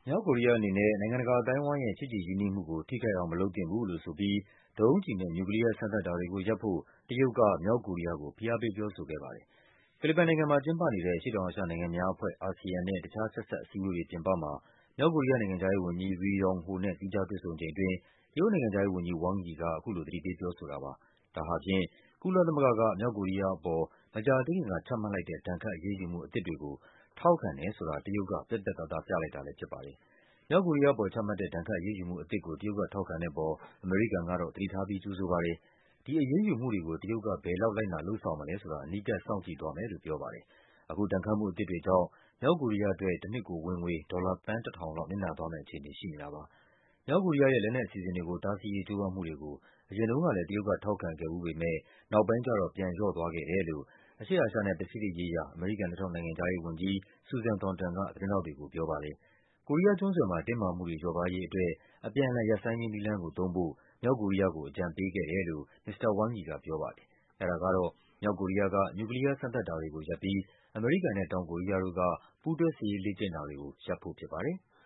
မြောက်ကိုရီးယားအနေနဲ့ နိုင်ငံတကာအသိုင်းအဝိုင်းရဲ့ ချစ်ကြည်ရင်းနှီးမှုကို ထိခိုက်အောင်မလုပ်သင့်ဘူးလို့ဆိုပြီး ဒုံးကျည်နဲ့ နျူကလီးယားစမ်းသပ်တာတွေကိုရပ်ဖို့ တရုတ်က မြောက်ကိုရီးယားကို ဖိအားပေးပြောဆိုခဲ့ပါတယ်။ ဖိလစ်ပိုင်နိုင်ငံမှာကျင်းပနေတဲ့ အရှေ့တောင်အာရှနိုင်ငံများအဖွဲ့ (ASEAN) နဲ့ တခြားဆက်စပ်အစည်းအဝေးတွေပြင်ပမှာ မြောက်ကိုရီးယားနိုင်ငံခြားရေးဝန်ကြီး Ri Yong Ho နဲ့ သီးခြားတွေ့ဆုံချိန်အတွင်း တရုတ်နိုင်ငံခြားရေးဝန်ကြီး Wang Yi က အခုလို သတိပေးပြောဆိုတာပါ။ ဒါဟာဖြင့် ကုလသမဂ္ဂက မြောက်ကိုရီးယားအပေါ် မကြာသေးခင်ကချမှတ်လိုက်တဲ့ ဒဏ်ခတ်အရေးယူမှုအသစ်တွေကို ထောက်ခံတယ်ဆိုတာ တရုတ်က ပြတ်ပြတ်သားသား ပြလိုက်တာလည်းဖြစ်ပါတယ်။ မြောက်ကိုရီးယားအပေါ်ချမှတ်တဲ့ ဒဏ်ခတ်အရေးယူမှုအသစ်ကို တရုတ်ကထောက်ခံတဲ့အပေါ် အမေရိကန်ကတော့ သတိထားပြီး ကြိုဆိုပါတယ်။ ဒီအရေးယူမှုတွေကို တရုတ်က ဘယ်လောက် လိုက်နာလုပ်ဆောင်မလဲဆိုတာ အနီးကပ်စောင့်ကြည့်သွားမယ်လို့ ပြောပါတယ်။ အခုဒဏ်ခတ်မှုအသစ်တွေကြောင့် မြောက်ကိုရီးယားအတွက် တနှစ်ကိုဝင်ငွေ ဒေါ်လာ သန်း ၁,၀၀၀ လောက် နစ်နာသွားမယ့်အခြေအနေရှိနေတာပါ။ မြောက်ကိုရီးယားရဲ့ လက်နက်အစီအစဉ်တွေကို တားဆီးရေး ကြိုးပမ်းမှုတွေကို အရင်တုန်းကလည်း တရုတ်က ထောက်ခံခဲ့ဖူးပေမယ့် နောက်ပိုင်းကျတော့ ပြန်လျော့သွားခဲ့တယ်လို့ အရှေ့အာရှနဲ့ ပစိဖိတ်ရေးရာ အမေရိကန် လက်ထောက်နိုင်ငံခြားရေးဝန်ကြီး Susan Thornton က သတင်းထောက်တွေကိုပြောပါတယ်။ ကိုရီးယားကျွန်းဆွယ်မှာ တင်းမာမှုတွေလျော့ပါးရေးအတွက် အပြန်အလှန်ရပ်ဆိုင်းရေးနည်းလမ်းကိုသုံးဖို့ မြောက်ကိုရီးယားကို အကြံပေးခဲ့တယ်လို့ မစ္စတာ Wang Yi ကပြောပါတယ်။ အဲဒါကတော့ မြောက်ကိုရီးယားက နျူကလီးယားစမ်းသပ်တာတွေကိုရပ်ပြီး အမေရိကန်နဲ့ တောင်ကိုရီးယားတို့က ပူးတွဲစစ်ရေးလေ့ကျင့်တာတွေကို ရပ်ဖို့ဖြစ်ပါတယ်။